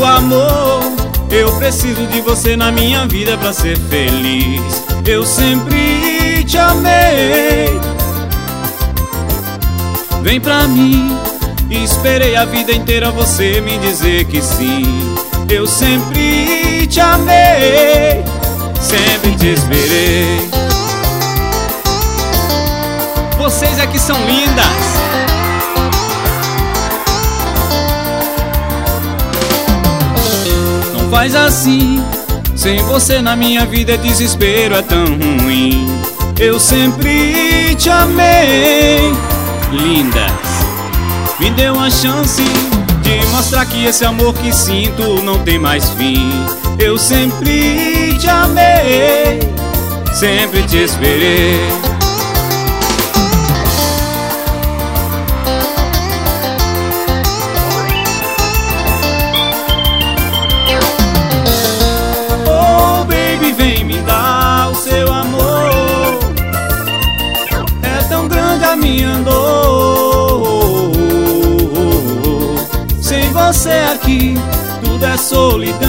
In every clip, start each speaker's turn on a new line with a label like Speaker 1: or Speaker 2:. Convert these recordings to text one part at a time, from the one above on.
Speaker 1: Meu amor, eu preciso de você na minha vida pra ser feliz. Eu sempre te amei. Vem pra mim, esperei a vida inteira você me dizer que sim. Eu sempre te amei, sempre te esperei. Vocês aqui são lindas. Não faz assim, sem você na minha vida desespero é tão ruim. Eu sempre te amei. Lindas, me dê uma chance de mostrar que esse amor que sinto não tem mais fim. Eu sempre te amei, sempre te esperei. Oh baby, vem me dar o seu amor. É tão grande a minha dor. Sem você aqui, tudo é solidão.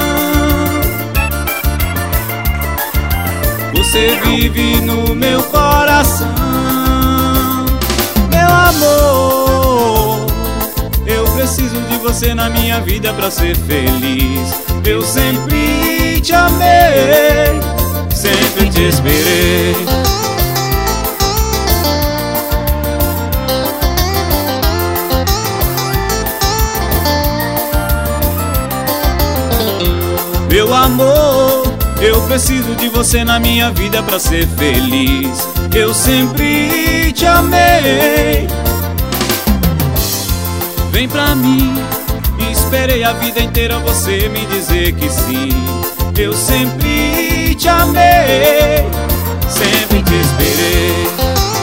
Speaker 1: Você vive no meu coração. Meu amor, eu preciso de você na minha vida pra ser feliz. Eu sempre te amei, sempre te esperei. Meu amor, eu preciso de você na minha vida pra ser feliz. Eu sempre te amei. Vem pra mim, esperei a vida inteira você me dizer que sim. Eu sempre te amei, sempre te esperei.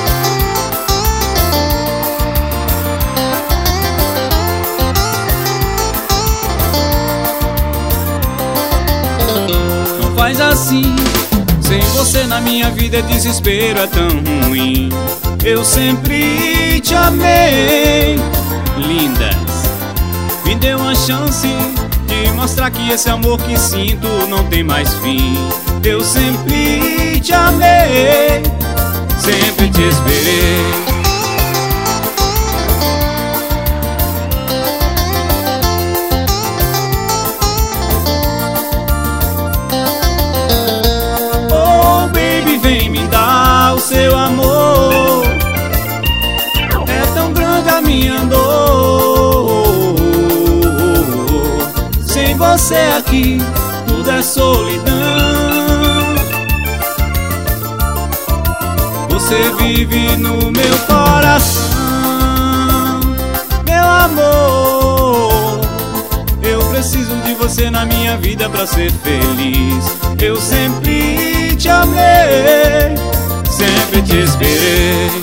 Speaker 1: Faz assim, sem você na minha vida desespero é tão ruim. Eu sempre te amei. Lindas, me dê uma chance de mostrar que esse amor que sinto não tem mais fim. Eu sempre te amei, sempre te esperei. Vem me dar o seu amor. É tão grande a minha dor. Sem você aqui, tudo é solidão. Você vive no meu coração. Meu amor, eu preciso de você na minha vida pra ser feliz. Eu sempre te amei, sempre te esperei.